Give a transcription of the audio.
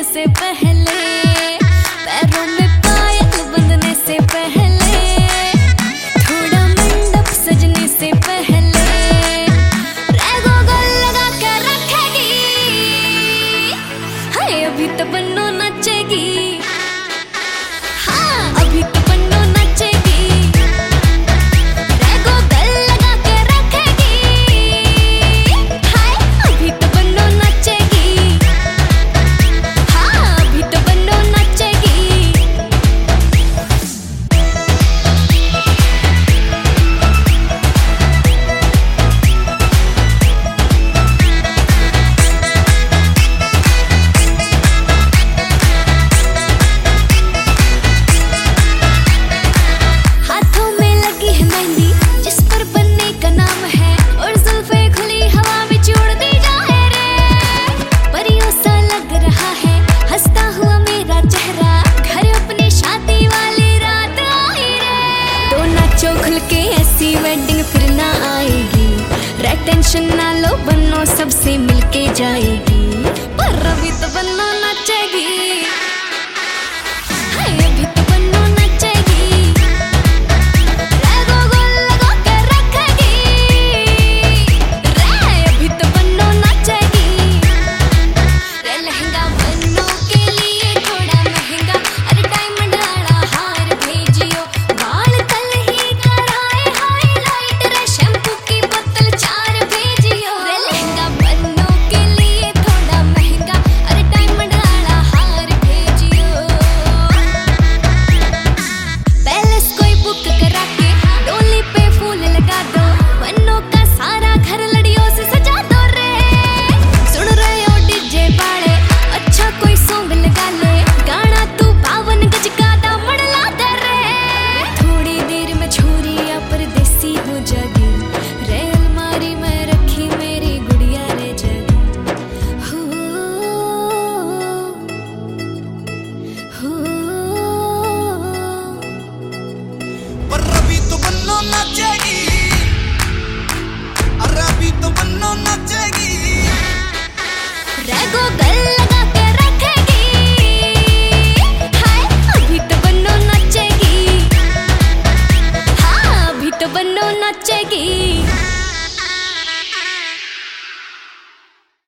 से पहले, पैरों में पायल बंधने से पहले, थोड़ा मंडप सजने से पहले, रेगो गोल लगा के रखेगी। हाय अभी तो बन्नो नचेगी, हाँ अभी तो बन्नो नचेगी, रेगो गोल लगा के रखेगी। हाय अभी तो बन्नो नचेगी, हाँ अभी तो बन्नो नचेगी। हाथों में लगी है मेहंदी जिस पर बनने का नाम है, और जुल्फे खुली हवा में उड़ती जाए रे। परियों सा लग रहा है हंसता हुआ मेरा चेहरा, घर अपनी शादी वाली रात आई रे। तो नाचो खुल के ऐसी वेडिंग फिर ना आएगी, रे टेंशन ना लो बन्नो सबसे मिलके जाएगी। पर अभी तो बन्नो नचेगी, हाय अभी तो बन्नो नचेगी, रेगो गोल लगा के रखेगी। रे अभी तो बन्नो नचेगी, रे लहंगा बन्नो के लिए थोड़ा महंगा, अरे डायमंड वाला हार भेजियो, बाल कल ही कराए हाईलाइट, रे शैम्पू की बोतल 4 भेजियो। रे लहंगा बन्नो के लिए थोड़ा महंगा, अरे डायमंड वाला हार भेजियो। पैलेस कोई बुक करा के डोली पे फूल लगा दो, बन्नो का सारा घर लड़ियों से सजा दो रे। सुन रहे हो डीजे वाले, अच्छा कोई सॉन्ग लगा ले, गाना तू 52 गज का दामन ला दे रे। थोड़ी देर में छोरिया परदेसी हो जागी, रे अलमारी में रखी मेरी गुड़िया रे जगी। हो पर अभी तो बन्नो नचेगी, अरे अभी तो बन्नो नचेगी। रेगो गल लगा के रखेगी, हाय अभी तो बन्नो नचेगी, हाँ अभी तो बन्नो नचेगी।